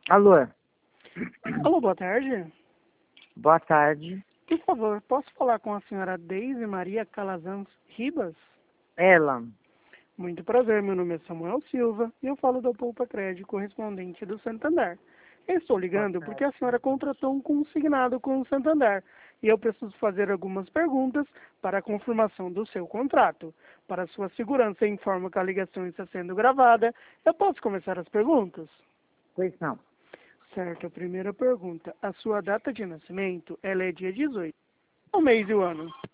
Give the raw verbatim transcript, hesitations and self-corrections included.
Alô, Alô, boa tarde. boa tarde. Por favor, posso falar com a senhora Deise Maria Calazans Ribas? Ela, Muito prazer, meu nome é Samuel Silva e eu falo da Poupa Crédito, correspondente do Santander. Eu estou boa ligando porque tarde. a senhora contratou um consignado com o Santander e eu preciso fazer algumas perguntas para a confirmação do seu contrato. Para sua segurança, informo que a ligação está sendo gravada. Eu posso começar as perguntas? Pois não, Certo, a primeira pergunta. A sua data de nascimento, ela é dia dezoito. O mês e o ano?